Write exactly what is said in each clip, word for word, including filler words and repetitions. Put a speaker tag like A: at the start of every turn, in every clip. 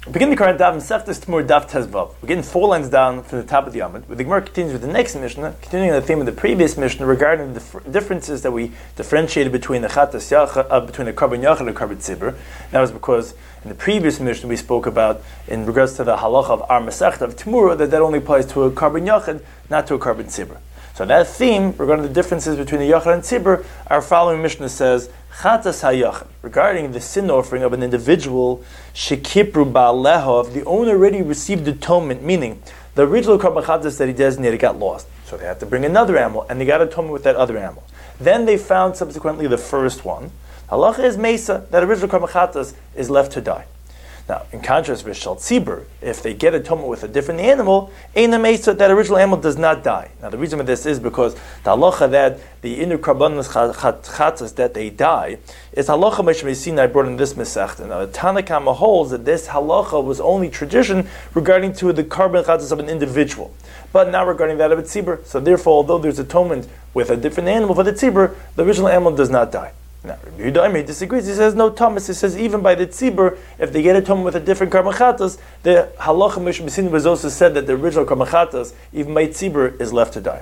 A: Begin the current daf Masechtas Tamur Daf Tezvav. We're getting four lines down from the top of the Amud. The Gemara continues with the next Mishnah, continuing the theme of the previous Mishnah regarding the dif- differences that we differentiated between the Chatas Yachad, uh, between the Karban Yachad and the Karban Tzibur. That was because in the previous Mishnah we spoke about, in regards to the halacha of our Masechta of Tamura, that that only applies to a Karban Yachad, not to a Karban Tzibur. So that theme, regarding the differences between the Yachad and Tzibur, our following Mishnah says, Chatas HaYachad, regarding the sin offering of an individual, Shekipru Ba'alehov, the owner already received atonement, meaning the original Karban Chatas that he designated got lost. So they had to bring another animal, and they got atonement with that other animal. Then they found subsequently the first one. Halacha is Mesa, that original Karban Chatas is left to die. Now, in contrast with Shal Tzibur, if they get atonement with a different animal, Eina Mesa, that original animal does not die. Now, the reason for this is because the halacha that the inner karbanos chatas that they die is halacha Meshmei I brought in this Masechta. Now, the Tanna Kama holds that this halacha was only tradition regarding to the karban chatas of an individual, but not regarding that of a tzibur. So, therefore, although there's atonement with a different animal for the tzibur, the original animal does not die. Now, Rabbi Yehuda disagrees. He says no Thomas. He says even by the tzibur, if they get a atonement with a different karban chatas, the halacha Mishmei was also said that the original karban chatas, even by tzibur, is left to die.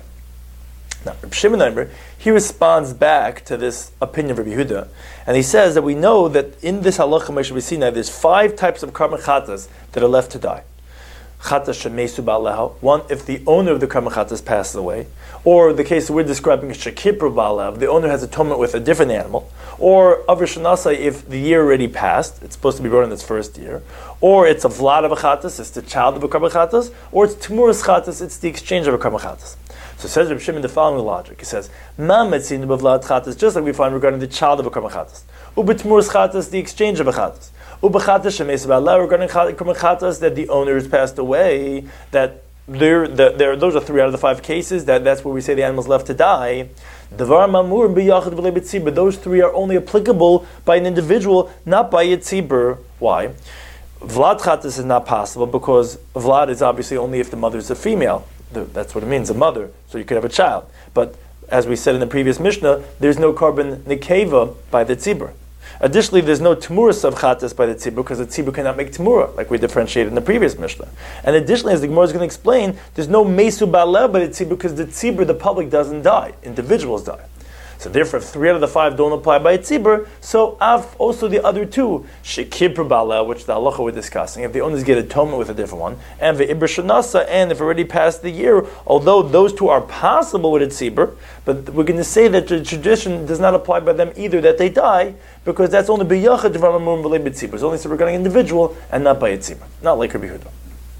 A: Now, Rabbi Shimon Eimer, he responds back to this opinion of Rabbi Yehuda, and he says that we know that in this halacha Mishmei there's five types of karban chatas that are left to die. Chatas shemesu ba'aleha, one if the owner of the karban chatas passes away, or the case that we're describing is shekipru ba'aleha, the owner has atonement with a different animal, or avar shanasai if the year already passed, it's supposed to be born in its first year, or it's a vlad of a chatas, it's the child of a karban chatas, or it's temuras chatas, it's the exchange of a karban chatas. So says Reb Shimon the following logic. He says, Ma metzinu b'vlad chatas, just like we find regarding the child of a karban chatas, u'b'temuras chatas, the exchange of a chatas. Ubachatas shemeis ba'aleh, regarding karban chatas that the owner has passed away, that there, there, those are three out of the five cases. That that's where we say the animal's left to die. Davar mamur b'yachad v'lei b'tzibur. Those three are only applicable by an individual, not by a tzibur. Why? Vlad chatas is not possible because vlad is obviously only if the mother is a female. That's what it means, a mother. So you could have a child. But as we said in the previous Mishnah, there's no karban nekeva by the tzibur. Additionally, there's no temuras of chatas by the tzibur because the tzibur cannot make temura, like we differentiated in the previous Mishnah. And additionally, as the Gemara is going to explain, there's no mesu ba'aleh by the tzibur because the tzibur, the public, doesn't die. Individuals die. So therefore, if three out of the five don't apply by a tzibur, so av, also the other two, shekipr ba'aleh, which the halacha we're discussing, if the owners get atonement with a different one, and the ibr shanasa, and if already passed the year, although those two are possible with a tzibur, but we're going to say that the tradition does not apply by them either, that they die, because that's only b'yachad d'var mamur v'lei b'tzibur. It's only regarding individual and not by a tzibur, not like Rabbi Yehuda.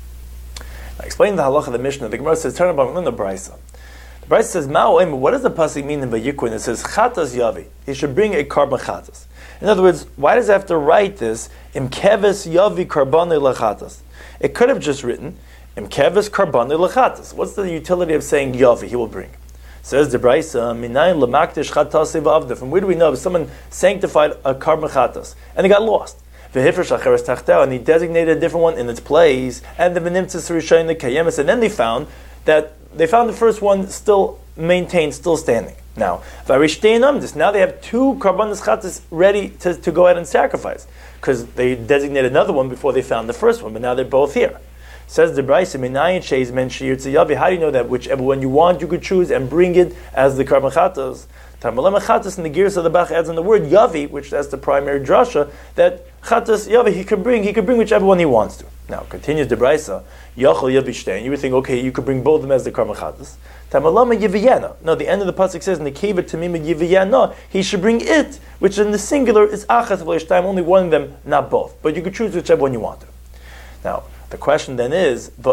A: Now, explaining the halacha of the Mishnah, the Gemara says, turn about in the Brisa. The Brisa says, Ma'oim, what does the pasuk mean in Vayikra? It says, Chatas Yavi. He should bring a karban chatas. In other words, why does it have to write this, Im keves Yavi karbane lachatas? It could have just written, Im keves karbane lachatas. What's the utility of saying Yavi, he will bring? Says the Brisa, Minayin lamaktish chatas v'avda. From where do we know if someone sanctified a karban chatas and it got lost? And he designated a different one in its place, and the Venimtzis Rishon the Kayemis, and then they found that they found the first one still maintained, still standing. Now, this now they have two karbanos chatas ready to, to go ahead and sacrifice, because they designated another one before they found the first one, but now they're both here. Says the Brisa, Minayin sheis men shir tzayavi. How do you know that whichever one you want, you could choose and bring it as the karban chatas? Tarmalem chatas, in the gears of the Bach adds on the word yavi, which that's the primary drasha, that chatas yavi he could bring, he could bring whichever one he wants to. Now continues the Brisa, yachol yavi shtein. You would think, okay, you could bring both of them as the karban chatas. Tarmalem yiviyana. No, the end of the pasuk says, nekeva tamima yiviyana. He should bring it, which in the singular is achas v'leishtaim, only one of them, not both. But you could choose whichever one you want to. Now, the question then is, so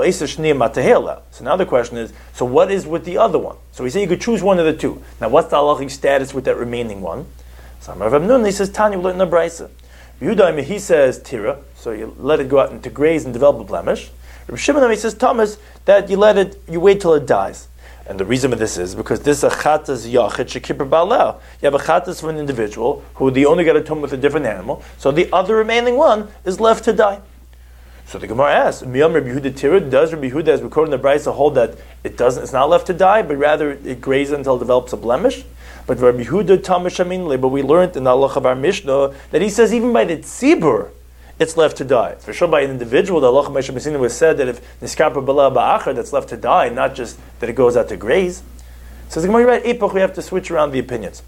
A: now the question is, so what is with the other one? So we say you could choose one of the two. Now what's the halachic status with that remaining one? So Rav Nun, he says, Tanya, we learn in the Brisa. Yehuda, he says, Tira, so you let it go out and to graze and develop a blemish. Rav Shimon, he says, Thomas, that you let it, you wait till it dies. And the reason for this is because this is a chatas yachid shekipur ba'aleh. You have a chatas for an individual who the only got atonement with a different animal, so the other remaining one is left to die. So the Gemara asks, Miyam Rabbi Yehuda Tira, does Rabbi Yehuda, as we quote in the Brisa, hold that it doesn't, it's not left to die, but rather it grazes until it develops a blemish? But Rabbi Yehuda Tamash Amin, but we learned in the Halach of our Mishnah that he says even by the tzibur, it's left to die. For sure, by an individual, the halacha Moshe Messina was said that if niskar b'la ba'achar, that's left to die, not just that it goes out to graze. So the Gemara, right, Epoch, we have to switch around the opinions.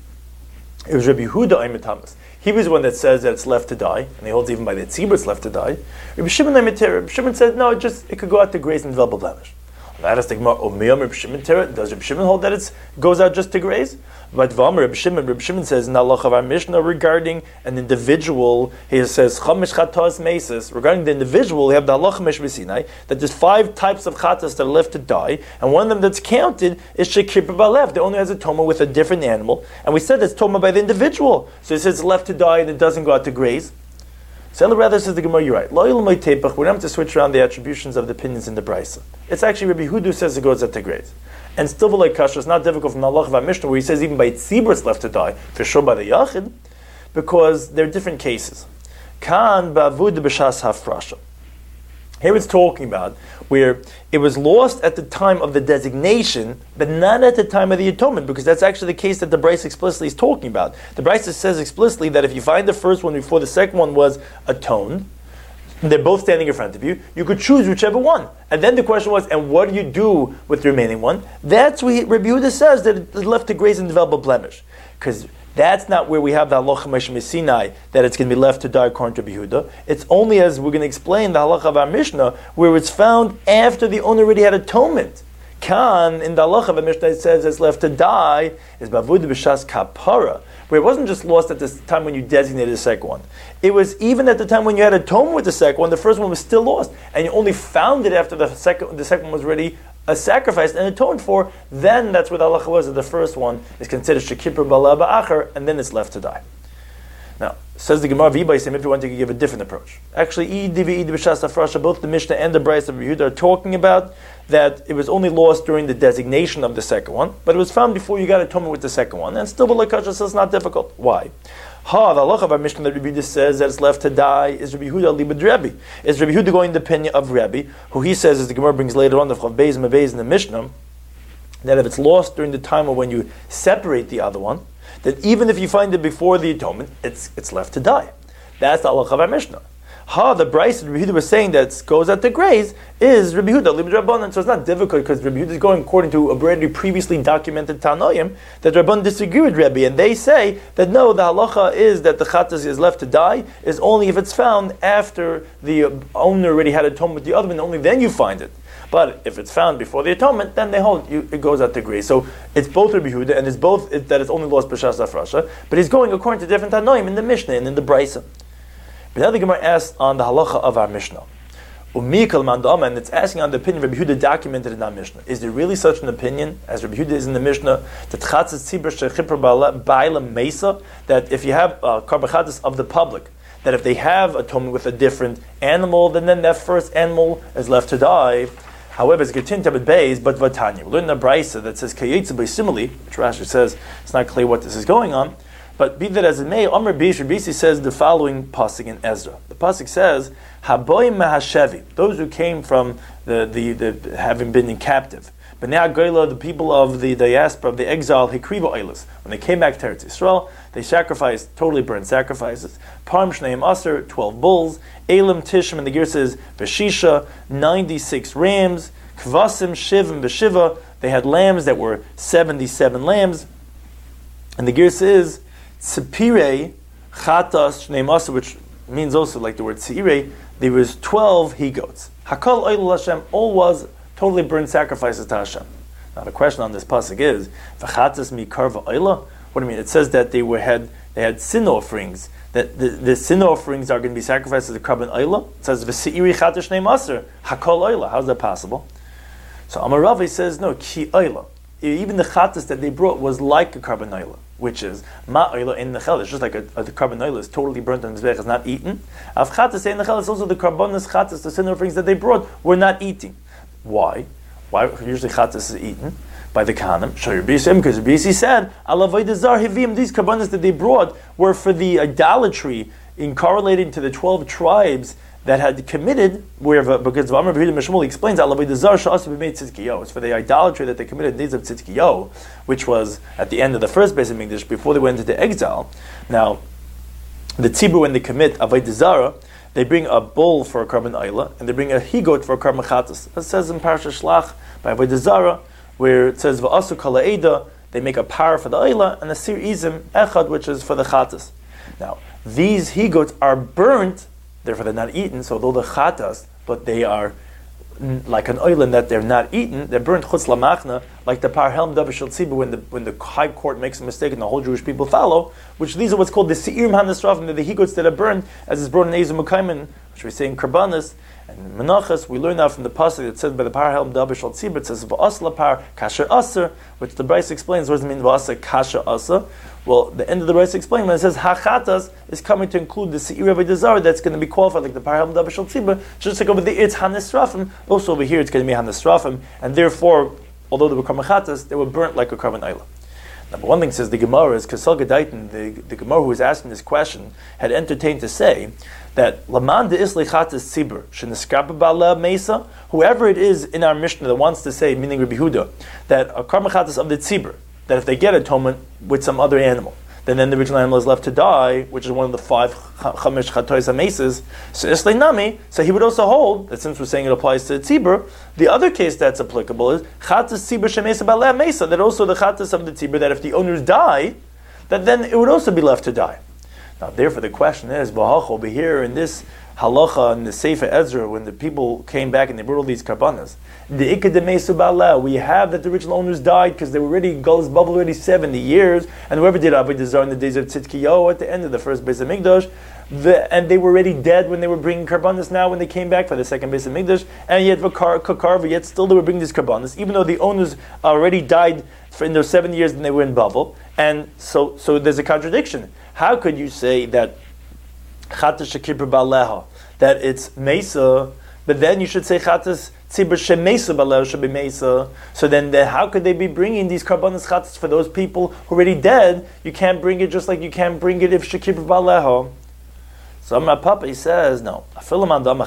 A: It was Rabbi Yehuda Aimet Thomas. He was the one that says that it's left to die, and he holds even by the tzibur it's left to die. Rabbi Shimon Aimet Tera, Rabbi Shimon said no, it just it could go out to graze and develop a blemish. That is the Gemara. Omiyam Rabbi Shimon Tera. Does Rabbi Shimon hold that it goes out just to graze? But V'amar Rabbi Shimon, Rabbi Shimon says in the halacha of our Mishnah regarding an individual, he says chamish chatos mesis. Regarding the individual, we have the halacha Moshe Sinai that there's five types of chatas that are left to die, and one of them that's counted is shekipur balev. That only has a toma with a different animal, and we said it's toma by the individual. So it says it's left to die and it doesn't go out to graze. So rather says the Gemara, you're right. We don't have to switch around the attributions of the opinions in the Brisa. It's actually Rabbi Hudu says it goes at the graze. And still like kasha, it's not difficult from the halacha of our Mishnah where he says even by tzibur it's left to die, for sure by the yachid, because there are different cases. Kan ba'avud b'shas hafrasha. Here it's talking about where it was lost at the time of the designation, but not at the time of the atonement, because that's actually the case that the Brisa explicitly is talking about. The Brisa says explicitly that if you find the first one before the second one was atoned, and they're both standing in front of you, you could choose whichever one. And then the question was, and what do you do with the remaining one? That's where Rabbi Yehuda says that it's left to graze and develop a blemish. Because that's not where we have the halacha Moshe Sinai that it's going to be left to die according to Rabbi Yehuda. It's only, as we're going to explain, the halacha of our Mishnah, where it's found after the owner already had atonement. Kan, in the halacha of our Mishnah, it says it's left to die, is bavud b'shas kapara, where it wasn't just lost at the time when you designated the second one. It was even at the time when you had atonement with the second one, the first one was still lost, and you only found it after the second the second one was already a sacrifice and atoned for. Then that's what the halacha was, that the first one is considered shekipur b'la ba'achar, and then it's left to die. Now, says the Gemara V'Ibaysim, if you want to give a different approach. Actually, both the Mishnah and the Brisa of Yehuda are talking about that it was only lost during the designation of the second one, but it was found before you got atonement with the second one, and still the Kasha says it's not difficult. Why? Ha, the halacha of our Mishnah that Rabbi Yehuda says that it's left to die is Rabbi Yehuda libud Rebbe. Is Rabbi Yehuda going the opinion of Rebbe, who he says, as the Gemara brings later on, the Chav Beis Mavez in the Mishnah, that if it's lost during the time of when you separate the other one, that even if you find it before the atonement, it's it's left to die. That's the halacha of our Mishnah. Ha, the Brisa that Rabbi Yehuda was saying that goes at the graze is Rabbi Yehuda libud Rabbanan. So it's not difficult because Rabbi Yehuda is going according to a already previously documented Tanoim that Rabban disagree with Rebbe, and they say that no, the halacha is that the chatas is left to die is only if it's found after the owner already had atonement with the other one, only then you find it. But if it's found before the atonement, then they hold you, it goes out to graze. So it's both Rabbi Yehuda, and it's both it, that it's only lost b'shas hafrasha, but he's going according to different Tanoim in the Mishnah and in the Brisa. But now the Gemara asks on the halacha of our Mishnah. Umikal mandama, and it's asking on the opinion Rabbi Yehuda documented in our Mishnah. Is there really such an opinion, as Rabbi Yehuda is in the Mishnah, that chatzas tzibur shechipur ba'ila mesa, that if you have uh, karban chatzas of the public, that if they have atonement with a different animal, then, then that first animal is left to die. However, it's Getin Tabit Beis, but Vatanya. We learn in the Brisa that says Kayetza by simile, which Rashi says it's not clear what this is going on. But be that as it may, Amr Bish Bisi says the following pasuk in Ezra. The pasuk says, Haboim Mahashevi, those who came from the, the, the having been in captive. But now Goyla, the people of the diaspora, of the exile, Hikrivo Eilis, when they came back to Eretz Yisrael, they sacrificed, totally burned sacrifices. Parm Shneim Aser, twelve bulls. Elim Tishim, and the gear says, Veshisha, ninety-six rams. Kvasim Shivim Beshiva, they had lambs that were seventy-seven lambs. And the gear says, Tzipire Chatas Shneim Aser, which means also like the word Tzire, there was twelve he-goats. Hakal Oil Hashem, all was totally burned sacrifices to Hashem. Now the question on this pasuk is, V'chatas mi karva oila? What do you mean? It says that they were had they had sin offerings. That the, the sin offerings are going to be sacrificed as a karban oila. It says v'seiri chatash shnei maser hakol oila. How's that possible? So Amar Ravi says no ki oila. Even the chatas that they brought was like a karban oila, which is ma oila in nechel. It's just like a, a, the karban oila is totally burnt on the mizbech, is not eaten. Av chatas in nechel is also the karbanas chatas, the sin offerings that they brought were not eating. Why? Why usually chatas is eaten by the kahanim? Because Rabbi said, "Alavodah zar hivim." These karbanos that they brought were for the idolatry in correlating to the twelve tribes that had committed. Where because Rabbi Mishmul explains, "Alavodah zar sha'asu b'mei tzidkiyo." It's for the idolatry that they committed in the days of tzidkiyo, which was at the end of the first Beis Hamikdash before they went into exile. Now, the tzibur when they commit avodah zara, they bring a bull for a carbon ayla, and they bring a he-goat for a carbon chatas. It says in Parashat Shlach by Avodah Zarah, where it says va'asu kala eda, they make a par for the ayla, and a sir izim echad, which is for the chatas. Now, these he-goats are burnt, therefore they're not eaten, so though the chatas, but they are like an oil in that they're not eaten, they're burnt chutz lamachna, like the par helm davashel tzibur, when the when the high court makes a mistake and the whole Jewish people follow, which these are what's called the seirim hanisrafim, they're the he-goats that are burned, as is brought in Ezer Mukaiman, which we say in Karbanis and Menachas. We learn that from the pasuk that says by the par helm davashel tzibur, it says v'asla par kasher aser, which the Bryce explains what does it mean v'asa kasher aser. Well, the end of the Bryce explains when it says hachatas is coming to include the seir of a that's going to be qualified like the parham dabashal tzibah, just like over there it's hanisrafim. Also over here it's going to be hanisrafim, and therefore, although they were karmachatas, they were burnt like a carbon ayla. Now, but one thing says the Gemara is Kasal Gedaitin, the the Gemara who was asking this question had entertained to say that laman de isli chatas tzibur sheniskrapa ba'ala mesa, whoever it is in our Mishnah that wants to say, meaning Rabbi Huda, that a karmachatas of the tzibur, that if they get atonement with some other animal, then, then the original animal is left to die, which is one of the five chamish chatois hameses. So islay nami, so he would also hold that since we're saying it applies to tzibur, the other case that's applicable is chatas tzibur shemesa b'aleh mesa, that also the chatas of the tzibur, that if the owners die, that then it would also be left to die. Now, therefore, the question is, b'hach over here in this halacha in the Sefer Ezra, when the people came back and they brought all these karbanas, the ikad mesu ba'aleh, we have that the original owners died because they were already Gull's bubble already seventy years, and whoever did Avodah Zarah in the days of Tzidkiyahu at the end of the first Beis Hamikdash, the, and they were already dead when they were bringing karbanas. Now, when they came back for the second Beis Hamikdash, and yet vakar kakar, yet still they were bringing these karbanas, even though the owners already died for in those seven years and they were in bubble, and so so there's a contradiction. How could you say that chatas shekibur ba'aleha, that it's mesa, but then you should say chatas tzibur shemesa ba'aleha should be mesa? So then, then how could they be bringing these karbanas chatas for those people who are already dead? You can't bring it just like you can't bring it if shekibur ba'aleha. So my Papa, he says, no. Even according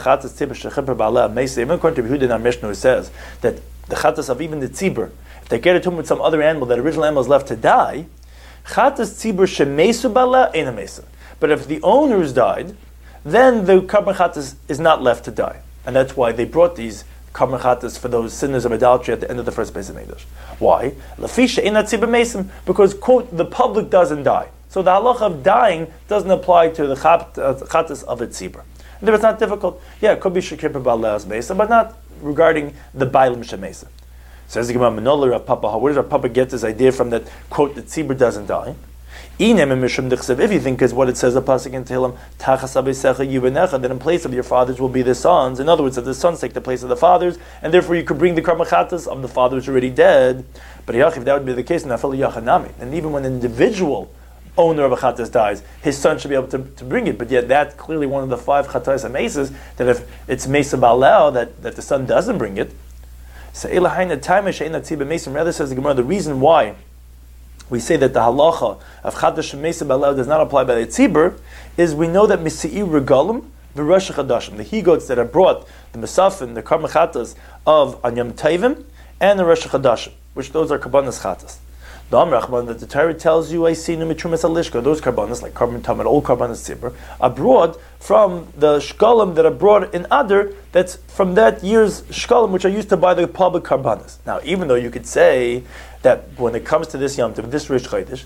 A: to Yehuda in our Mishnah, who says that the chatas of even the tzibur, if they get it to him with some other animal, that original animal is left to die, chatas tzibur shemesu ba'aleha ena mesa. But if the owners died, then the karban chatas is not left to die. And that's why they brought these karban chatas for those sinners of idolatry at the end of the first Beis Hamikdash. Why? Lafisha ena tzibur mesim, because, quote, the public doesn't die. So the halacha of dying doesn't apply to the chatas of a tzibur. And if it's not difficult, yeah, it could be shekibur ba'aleh's mesa, but not regarding the bailim shemesa. Says the Gemara, Manola Rav Papa, where does Rav Papa get this idea from that, quote, the tzibur doesn't die? If you think is what it says, a pasuk in Tehillim, that in place of your fathers will be the sons. In other words, that the sons take the place of the fathers, and therefore you could bring the karmachatas of the fathers already dead. But if that would be the case, and even when an individual owner of a chatas dies, his son should be able to, to bring it. But yet that's clearly one of the five chatas and mesas, that if it's mesa ba'aleh, that, that the son doesn't bring it. So rather, says the Gemara, the reason why we say that the halacha of chatas shemesa ba'aleh does not apply by the tzibur is we know that misi'i regalim v'rosh chadashim, the he-goats that are brought, the mesafin, the karmachatas of Anyam Tevim and the rosh chadashim, which those are karbanas chatas. The Amrachman that the Torah tells you, I see numitrumas alishka, those karbanas like carbon tamid, old karbanas tzibur, are brought from the shkalim that are brought in Adar, that's from that year's shkalim which are used to buy the public karbanas. Now, even though you could say that when it comes to this Yom Tov, this Rish Chodesh,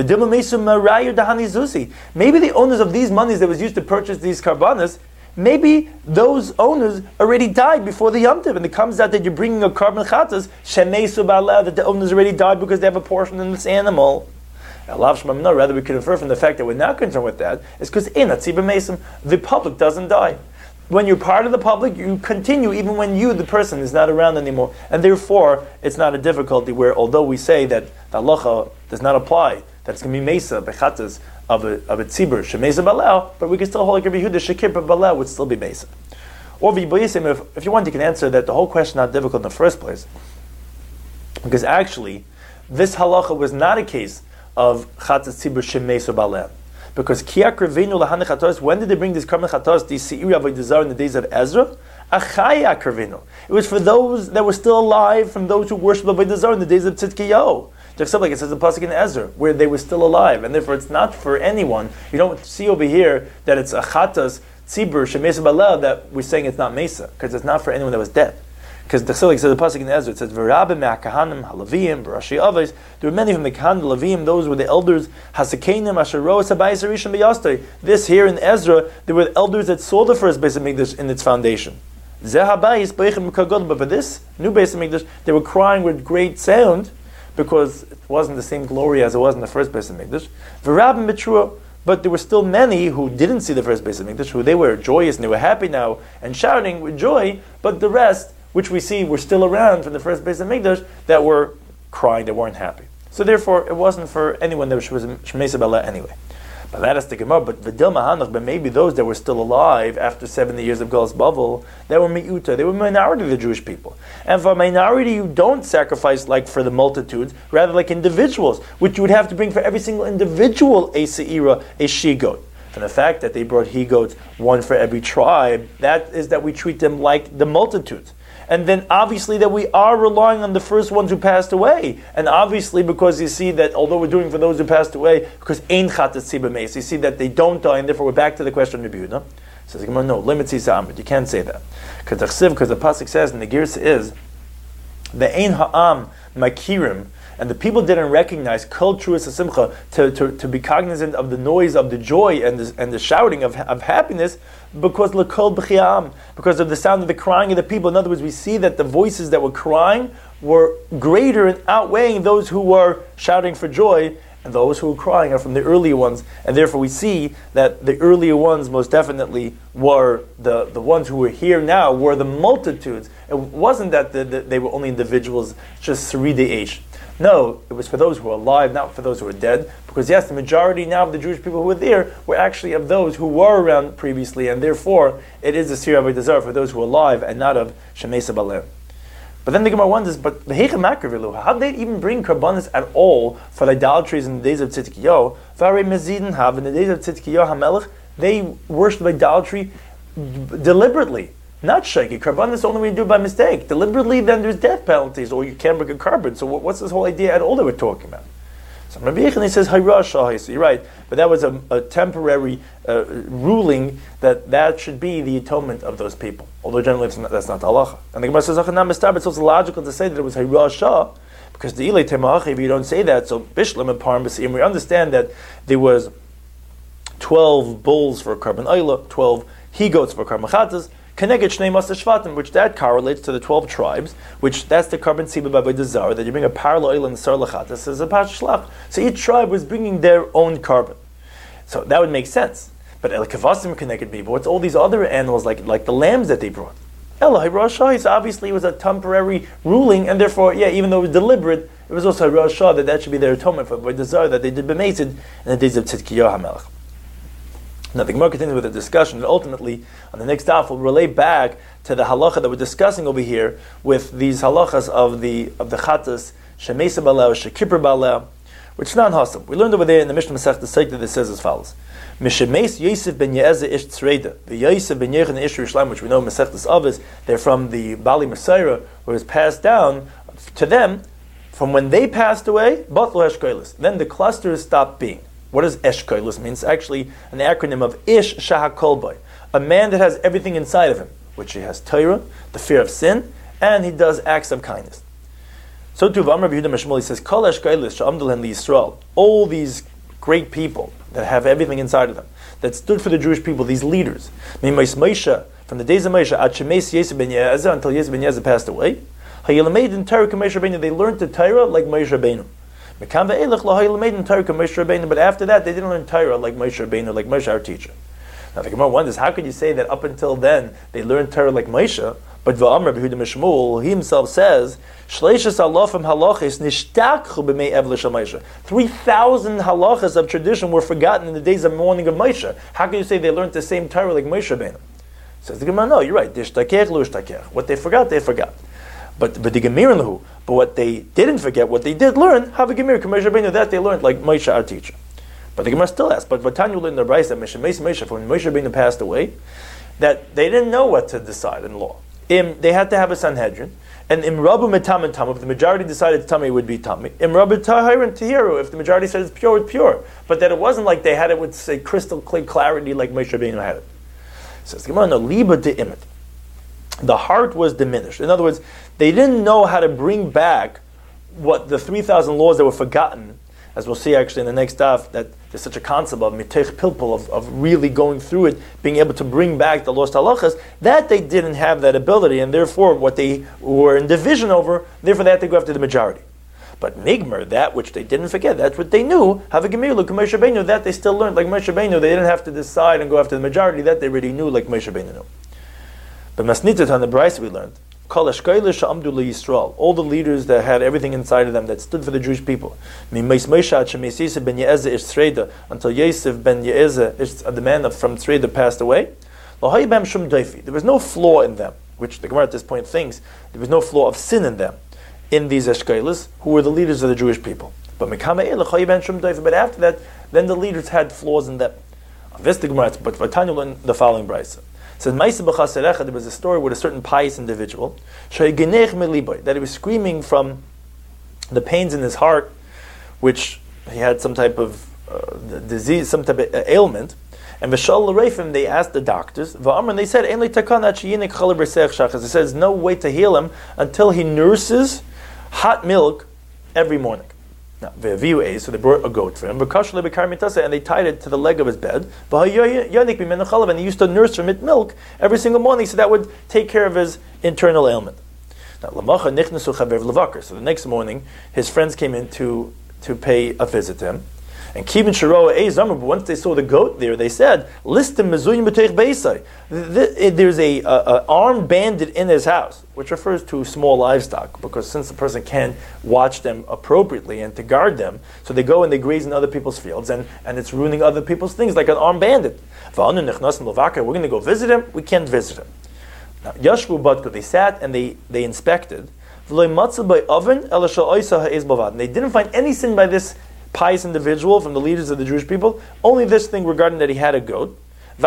A: maybe the owners of these monies that was used to purchase these karbanas, maybe those owners already died before the Yom Tov, and it comes out that you're bringing a carbon chatas, shemeisu ba'aleh, that the owners already died because they have a portion in this animal. Rather, we can infer from the fact that we're not concerned with that, is because in a tzibur mesim, the public doesn't die. When you're part of the public, you continue even when you, the person, is not around anymore. And therefore, it's not a difficulty where, although we say that the halacha does not apply, that it's going to be mesa, bechatas, of a of a tzibur, shemesa ba'aleh, but we can still hold like Rabbi Yehuda, shekibur ba'aleh would still be mesa. Or v'yiboyisim, if, if you want, you can answer that the whole question is not difficult in the first place. Because actually, this halacha was not a case of chatas tzibur shemesa ba'aleh. Because kiyak revenu lahane chatos, when did they bring these karban chatos, these seiri avodah zarah in the days of Ezra? Achaya karvenu. It was for those that were still alive, from those who worshipped avodah zarah in the days of Tzidkiyahu. Just like it says in pasuk in Ezra, where they were still alive, and therefore it's not for anyone. You don't see over here that it's a chatas tzibur shemesa balel that we're saying it's not mesa because it's not for anyone that was dead. Because the Chilek says the pasuk in Ezra, it says v'rabim me'akahanim halavim b'rashi avos. There were many from the kahanim, the levim, those were the elders. Hasakenim asher roas habayis harishon b'yastoi. This here in Ezra, there were elders that saw the first Beis Hamikdash in its foundation. Zeh habayis b'eichem kagod. But for this new Beis Hamikdash, they were crying with great sound because it wasn't the same glory as it was in the first Beis Hamikdash. V'rabim b'trua. But there were still many who didn't see the first Beis Hamikdash, who they were joyous and they were happy now and shouting with joy. But the rest, which we see were still around from the first Beis Hamikdash, that were crying, they weren't happy. So therefore, it wasn't for anyone that was Shemesa Bala anyway. But that is the Gemara. But V'dil Mahanach, but maybe those that were still alive after seventy years of Galus Bavel, they were mi'uta, they were minority of the Jewish people. And for a minority, you don't sacrifice like for the multitudes, rather like individuals, which you would have to bring for every single individual a se'ira, a she-goat. And the fact that they brought he-goats, one for every tribe, that is that we treat them like the multitudes. And then obviously that we are relying on the first ones who passed away. And obviously because you see that although we're doing for those who passed away, because ein chatas tzibah meis, you see that they don't die, and therefore we're back to the question of Rabbi Yehuda. Says no, limit tzisa amrit. You can't say that. Because the because the pasuk says, and the girsa is, the ein ha'am makirim, and the people didn't recognize kol truas hasimcha, to, to, to be cognizant of the noise of the joy and the, and the shouting of, of happiness, because lekol b'chiam, because of the sound of the crying of the people. In other words, we see that the voices that were crying were greater and outweighing those who were shouting for joy, and those who were crying are from the earlier ones. And therefore we see that the earlier ones most definitely were the, the ones who were here now, were the multitudes. It wasn't that the, the, they were only individuals, just Saridi Eish. No, it was for those who were alive, not for those who were dead. Because yes, the majority now of the Jewish people who were there were actually of those who were around previously, and therefore it is a Sir Avodah Zarah for those who are alive and not of Shemesa Baleh. But then the Gemara wonders, but the Heicha Makrivilu, how did they even bring Karbanis at all for the idolatries in the days of Tzidkiyahu? Vare Mezidin Hav, in the days of Tzidkiyahu HaMelech, they worshipped idolatry deliberately. Not shaky. Karbanis only when you do it by mistake. Deliberately, then there's death penalties, or you can't bring a carbon. So what's this whole idea at all that we're talking about? So Rabbi Yechon says, Hayra Shahai. So you're right. But that was a, a temporary uh, ruling that that should be the atonement of those people. Although generally not, that's not the halacha. And the Gemara says, it's also logical to say that it was Hayra Shah, because the Ilay Temach, if you don't say that, so Bishlam and Param B'Siyim, we understand that there was twelve bulls for Karban Ayla, twelve he-goats for Karban Chatas, Keneged Shnei Masa Shvatim, which that correlates to the twelve tribes, which that's the carbon siba by the Zara, that you bring a parallel oil and sar lachatas as a pash shlach. So each tribe was bringing their own carbon. So that would make sense. But El Kavasim Keneged Biba, what's all these other animals like like the lambs that they brought? El Hirashah, obviously it was a temporary ruling, and therefore, yeah, even though it was deliberate, it was also Hirashah that that should be their atonement for the Zara that they did b'meisid in the days of Tzidkiyahu HaMelech. Now the Gemara continues with the discussion, and ultimately, on the next daf, we'll relate back to the halacha that we're discussing over here with these halachas of the of the chatas, shemesa baleh, shekipper baleh, which is non-hasam. We learned over there in the Mishnah Masechta Sotah that it says as follows: Mishemes Yosef ben Ye'ezeh ish Tzreida, the Yosef ben Yechon ish Yerushalayim, which we know in Masechtas Avos, they're from the Bali Messiah, who was passed down to them from when they passed away. Batlu Eshkoilis. Then the clusters stopped being. What does Eshkoilis mean? It's actually an acronym of Ish Shahakolboy, a man that has everything inside of him, which he has Torah, the fear of sin, and he does acts of kindness. So too, Rabbi Yehuda Meshmuli says, Kol Eshkoilis Sha'amdul Li Yisrael. All these great people that have everything inside of them, that stood for the Jewish people, these leaders, Moshe, from the days of Moshe, at Shemes Yosef ben Ye'ezeh, until Yosef ben Ye'ezeh passed away, Hayelameid in Torah Moshe Rabbeinu, they learned the Torah like Moshe Rabbeinu. But after that, they didn't learn Torah like Moshe Rabbeinu, like Moshe, our teacher. Now the Gemara wonders, how could you say that up until then they learned Torah like Moshe? But V'amar B'Yehuda Mishmul, he himself says, Shleishas alofim halachis nishtakchu b'mei evlish Moshe. Three thousand halachas of tradition were forgotten in the days of mourning of Moshe. How can you say they learned the same Torah like Moshe Rabbeinu? Says the Gemara, no, you're right. Dishtakech lo ishtakech. What they forgot, they forgot. But but the Gemir lahu, but what they didn't forget, what they did learn, have a Gemir Moshe Rabbeinu, that they learned like Moshe, our teacher. But the Gemara still asks, but Vatanya learned in the Brayso that Moshe Moshe, when Moshe Rabbeinu passed away, that they didn't know what to decide in law. Im, they had to have a Sanhedrin, and Im Rabu Metam and Tam, if the majority decided Tami, it would be Tami. Im Rabu Tahir and Tahiru, if the majority said it's pure, it's pure. But that it wasn't like they had it with say crystal clear clarity like Moshe Rabbeinu had it. Says the Gemara, no, liba de imit. The heart was diminished. In other words, they didn't know how to bring back what the three thousand laws that were forgotten, as we'll see actually in the next daf, that there's such a concept of mitech pilpul, of, of really going through it, being able to bring back the lost halachas, that they didn't have that ability, and therefore what they were in division over, therefore they had to go after the majority. But nigmer, that which they didn't forget, that's what they knew, have a gemirlu, Moshe Rabbeinu, that they still learned, like Moshe Rabbeinu, they didn't have to decide and go after the majority, that they already knew, like Moshe Rabbeinu knew. But Masnitat on the Bryce we learned, all the leaders that had everything inside of them that stood for the Jewish people. Until Yosef ben Ye'ezeh, the man from Tzreda, passed away. There was no flaw in them, which the Gemara at this point thinks there was no flaw of sin in them, in these Eshkelis, who were the leaders of the Jewish people. But but after that, then the leaders had flaws in them. This the Gemara, but Vatanya learned the following Brisa. It says, there was a story with a certain pious individual that he was screaming from the pains in his heart, which he had some type of uh, disease, some type of ailment. And they asked the doctors, and they said, it says, no way to heal him until he nurses hot milk every morning. Now, so they brought a goat for him, and they tied it to the leg of his bed, and he used to nurse from it milk every single morning, so that would take care of his internal ailment. Now, so the next morning, his friends came in to, to pay a visit to him. And Kivin Sharoa Eizamr, but once they saw the goat there, they said, "Listim mezuyim b'teich beisai." There's a, a, a armed bandit in his house, which refers to small livestock, because since the person can't watch them appropriately and to guard them, so they go and they graze in other people's fields, and, and it's ruining other people's things, like an armed bandit. We're going to go visit him. We can't visit him. Now, Yashvu Badku, they sat and they they inspected. And they didn't find any sin by this pious individual from the leaders of the Jewish people, only this thing regarding that he had a goat. And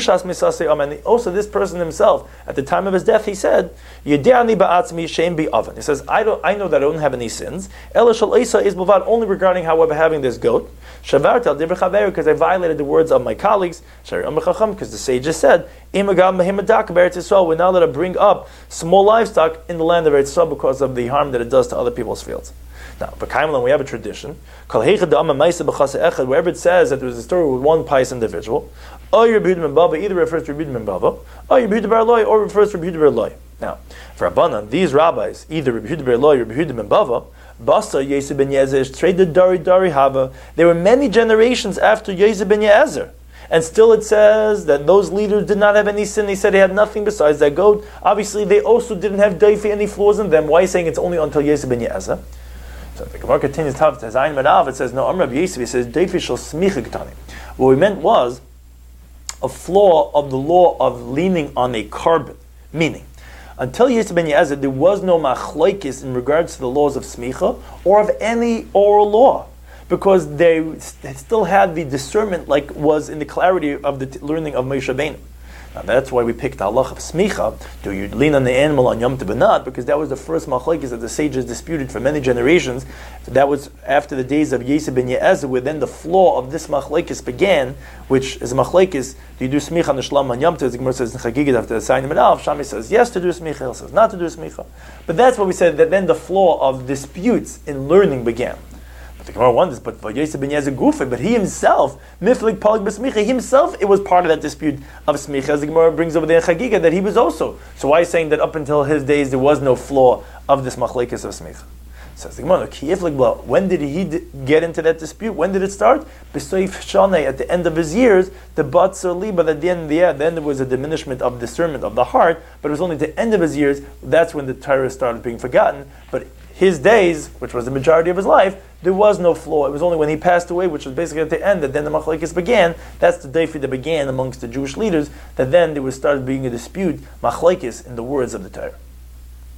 A: also this person himself, at the time of his death, he said, he says, I don't I know that I don't have any sins, only regarding, however, having this goat, because I violated the words of my colleagues, because the sages said, we're not allowed to bring up small livestock in the land of Eretz Yisrael because of the harm that it does to other people's fields. Now, we have a tradition, wherever it says that there was a story with one pious individual, either refers to Rabbi Yehuda ben Bava, or Rabbi Yehuda bar Eloi, or refers to Rabbi Yehuda bar Eloi. Now, for Rabbanan, these rabbis, either Rabbi Yehuda bar Eloi or Rabbi Yehuda ben Bava, Basa Yosef ben Ye'ezeh, traded Dari Dari Hava. There were many generations after Yosef ben Ye'ezeh. And still it says that those leaders did not have any sin. They said they had nothing besides that goat. Obviously, they also didn't have daifi, any flaws in them. Why are you saying it's only until Yosef ben Ye'ezeh? So the Gemara continues to Zayin Madav. It says, no, Amr Rabbi Yosef, it says, daifi shel smicha ketani. What we meant was a flaw of the law of leaning on a carbon. Meaning, until Yosef ben Ye'ezeh, there was no machlokes in regards to the laws of smicha or of any oral law, because they still had the discernment like was in the clarity of the t- learning of Moshe Rabbeinu. Now that's why we picked the halach of smicha. Do you lean on the animal on Yom Tov or not? Because that was the first machlokes that the sages disputed for many generations. That was after the days of Yosef ben Ye'ezeh, where then the flaw of this machlokes began, which is a machlokes. Do you do smicha on the shlam on Yom Tov? The Gemara says in Chagigah after the sign of Menav, Shami says yes to do smicha, Hillel says not to do smicha. But that's what we said, that then the flaw of disputes in learning began. The Gemara wonders, but for Yosef ben Ye'ezeh Gufa, but he himself, Miflik Palik B'Smicha, himself, it was part of that dispute of Smicha, as the Gemara brings over there in Chagigah, that he was also. So why are you saying that up until his days there was no flaw of this machlekes of Smicha? Says the Gemara, when did he d- get into that dispute? When did it start? B'Soif Shanei, at the end of his years, the Batzer Liba, at the end of the year, then there was a diminishment of discernment of the heart, but it was only at the end of his years, that's when the Torah started being forgotten. But his days, which was the majority of his life, there was no flaw. It was only when he passed away, which was basically at the end, that then the machlokes began. That's the daifi that began amongst the Jewish leaders, that then there was started being a dispute, machlokes, in the words of the Torah.